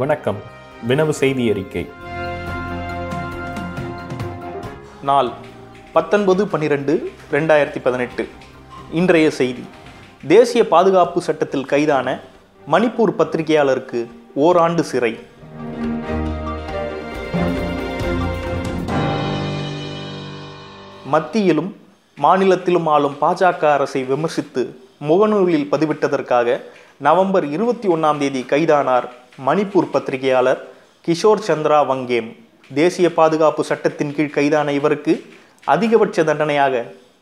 வணக்கம். வினவு செய்தி அறிக்கை. நாள் 19/12/2018. இன்றைய செய்தி. தேசிய பாதுகாப்பு சட்டத்தில் கைதான மணிப்பூர் பத்திரிகையாளருக்கு ஓராண்டு சிறை. மத்தியிலும் மாநிலத்திலும் ஆளும் பாஜக அரசை விமர்சித்து முகநூலில் பதிவிட்டதற்காக நவம்பர் 21 கைதானார் மணிப்பூர் பத்திரிகையாளர் கிஷோர் சந்திரா வங்கேம். தேசிய பாதுகாப்பு சட்டத்தின் கீழ் கைதான இவருக்கு அதிகபட்ச தண்டனையாக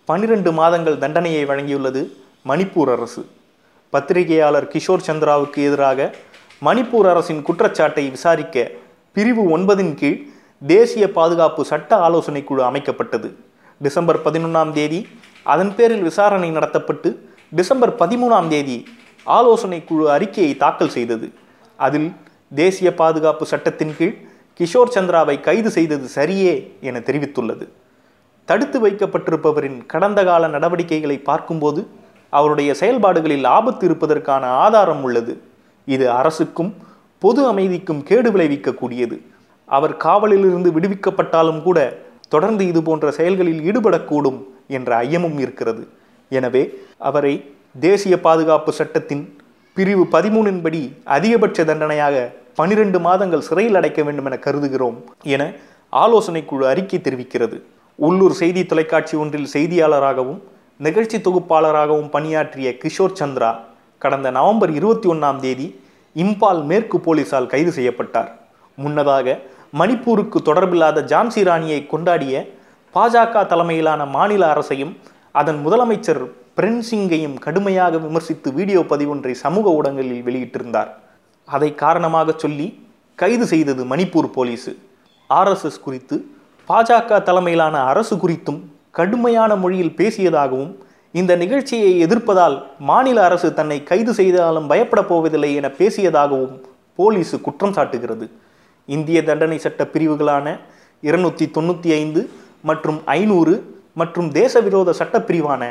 12 மாதங்கள் தண்டனையை வழங்கியுள்ளது மணிப்பூர் அரசு. பத்திரிகையாளர் கிஷோர் சந்திராவுக்கு எதிராக மணிப்பூர் அரசின் குற்றச்சாட்டை விசாரிக்க பிரிவு 9 கீழ் தேசிய பாதுகாப்பு சட்ட ஆலோசனை குழு அமைக்கப்பட்டது. டிசம்பர் 11 அதன் பேரில் விசாரணை நடத்தப்பட்டு டிசம்பர் 13 ஆலோசனை குழு அறிக்கையை தாக்கல் செய்தது. அதில் தேசிய பாதுகாப்பு சட்டத்தின் கீழ் கிஷோர் சந்திராவை கைது செய்தது சரியே என தெரிவித்துள்ளது. தடுத்து வைக்கப்பட்டிருப்பவரின் கடந்த கால நடவடிக்கைகளை பார்க்கும்போது அவருடைய செயல்பாடுகளில் ஆபத்து இருப்பதற்கான ஆதாரம் உள்ளது. இது அரசுக்கும் பொது அமைதிக்கும் கேடு விளைவிக்கக்கூடியது. அவர் காவலிலிருந்து விடுவிக்கப்பட்டாலும் கூட தொடர்ந்து இது போன்ற செயல்களில் ஈடுபடக்கூடும் என்ற ஐயமும் இருக்கிறது. எனவே அவரை தேசிய பாதுகாப்பு சட்டத்தின் பிரிவு 13 படி அதிகபட்ச தண்டனையாக 12 மாதங்கள் சிறையில் அடைக்க வேண்டும் என கருதுகிறோம் என ஆலோசனை குழு அறிக்கை தெரிவிக்கிறது. உள்ளூர் செய்தி தொலைக்காட்சி ஒன்றில் செய்தியாளராகவும் நிகழ்ச்சி தொகுப்பாளராகவும் பணியாற்றிய கிஷோர் சந்திரா கடந்த நவம்பர் 21 இம்பால் மேற்கு போலீசால் கைது செய்யப்பட்டார். முன்னதாக மணிப்பூருக்கு தொடர்பில்லாத ஜான்சி ராணியை கொண்டாடிய பாஜக தலைமையிலான மாநில அரசையும் அதன் முதலமைச்சர் பிரன் சிங்கையும் கடுமையாக விமர்சித்து வீடியோ பதிவொன்றை சமூக ஊடகங்களில் வெளியிட்டிருந்தார். அதை காரணமாக சொல்லி கைது செய்தது மணிப்பூர் போலீஸ். RSS குறித்து பாஜக தலைமையிலான அரசு குறித்தும் கடுமையான மொழியில் பேசியதாகவும் இந்த நிகழ்ச்சியை எதிர்ப்பதால் மாநில அரசு தன்னை கைது செய்தாலும் பயப்பட போவதில்லை என பேசியதாகவும் போலீஸ் குற்றம் சாட்டுகிறது. இந்திய தண்டனை சட்ட பிரிவுகளான 295 மற்றும் 500 மற்றும் தேசவிரோத சட்டப்பிரிவான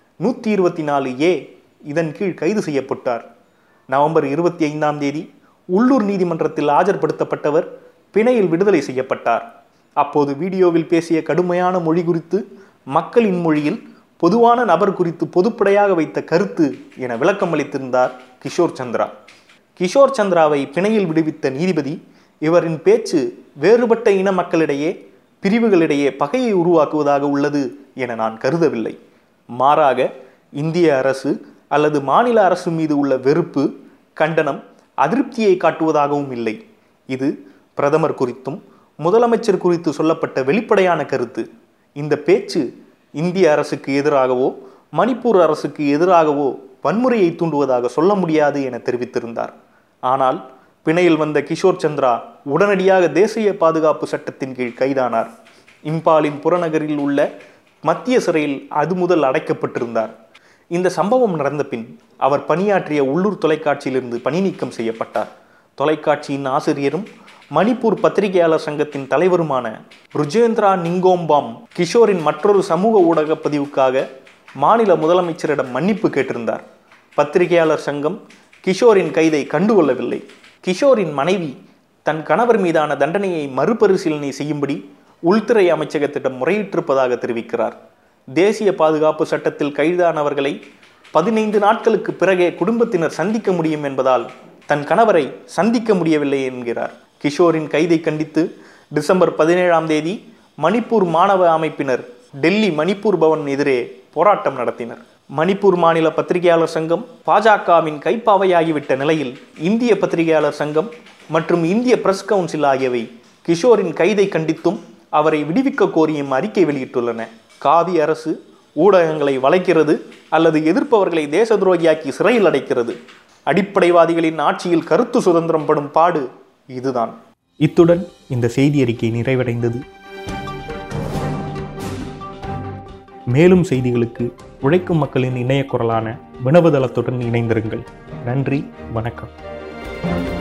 124A இதன் கீழ் கைது செய்யப்பட்டார். நவம்பர் 25 உள்ளூர் நீதிமன்றத்தில் ஆஜர்படுத்தப்பட்டவர் பிணையில் விடுதலை செய்யப்பட்டார். அப்போது வீடியோவில் பேசிய கடுமையான மொழி குறித்து மக்களின் மொழியில் பொதுவான நபர் குறித்து பொதுப்படையாக வைத்த கருத்து என விளக்கம் அளித்திருந்தார் கிஷோர் சந்திரா. கிஷோர் சந்திராவை பிணையில் விடுவித்த நீதிபதி இவரின் பேச்சு வேறுபட்ட இன மக்களிடையே பிரிவுகளிடையே பகையை உருவாக்குவதாக உள்ளது என நான் கருதவில்லை. மாறாக இந்திய அரசு அல்லது மாநில அரசு மீது உள்ள வெறுப்பு, கண்டனம், அதிருப்தியை காட்டுவதாகவும் இல்லை. இது பிரதமர் குறித்தும் முதலமைச்சர் குறித்து சொல்லப்பட்ட வெளிப்படையான கருத்து. இந்த பேச்சு இந்திய அரசுக்கு எதிராகவோ மணிப்பூர் அரசுக்கு எதிராகவோ வன்முறையை தூண்டுவதாக சொல்ல முடியாது என தெரிவித்திருந்தார். ஆனால் பிணையில் வந்த கிஷோர் சந்திரா உடனடியாக தேசிய பாதுகாப்பு சட்டத்தின் கீழ் கைதானார். இம்பாலின் புறநகரில் உள்ள மத்திய சிறையில் அது முதல் அடைக்கப்பட்டிருந்தார். இந்த சம்பவம் நடந்த பின் அவர் பணியாற்றிய உள்ளூர் தொலைக்காட்சியிலிருந்து பணி நீக்கம் செய்யப்பட்டார். தொலைக்காட்சியின் ஆசிரியரும் மணிப்பூர் பத்திரிகையாளர் சங்கத்தின் தலைவருமான ருஜேந்திரா நிங்கோம்பாம் கிஷோரின் மற்றொரு சமூக ஊடக பதிவுக்காக மாநில முதலமைச்சரிடம் மன்னிப்பு கேட்டிருந்தார். பத்திரிகையாளர் சங்கம் கிஷோரின் கைதை கண்டுகொள்ளவில்லை. கிஷோரின் மனைவி தன் கணவர் மீதான தண்டனையை மறுபரிசீலனை செய்யும்படி உள்துறை அமைச்சகத்திடம் முறையிட்டிருப்பதாக தெரிவிக்கிறார். தேசிய பாதுகாப்பு சட்டத்தில் கைதானவர்களை 15 நாட்களுக்கு பிறகே குடும்பத்தினர் சந்திக்க முடியும் என்பதால் தன் கணவரை சந்திக்க முடியவில்லை என்கிறார். கிஷோரின் கைதை கண்டித்து டிசம்பர் 17 மணிப்பூர் மாணவ அமைப்பினர் டெல்லி மணிப்பூர் பவன் எதிரே போராட்டம் நடத்தினர். மணிப்பூர் மாநில பத்திரிகையாளர் சங்கம் பாஜகவின் கைப்பாவையாகிவிட்ட நிலையில் இந்திய பத்திரிகையாளர் சங்கம் மற்றும் இந்திய பிரஸ் கவுன்சில் ஆகியவை கிஷோரின் கைதை கண்டித்தும் அவரை விடுவிக்க கோரியும் அறிக்கை வெளியிட்டுள்ளன. காவி அரசு ஊடகங்களை வளைக்கிறது அல்லது எதிர்ப்பவர்களை தேச துரோகியாக்கி சிறையில் அடைக்கிறது. அடிப்படைவாதிகளின் ஆட்சியில் கருத்து சுதந்திரம் படும் பாடு இதுதான். இத்துடன் இந்த செய்தி அறிக்கை நிறைவடைந்தது. மேலும் செய்திகளுக்கு உழைக்கும் மக்களின் இணைய குரலான வினவுதளத்துடன் இணைந்திருங்கள். நன்றி, வணக்கம்.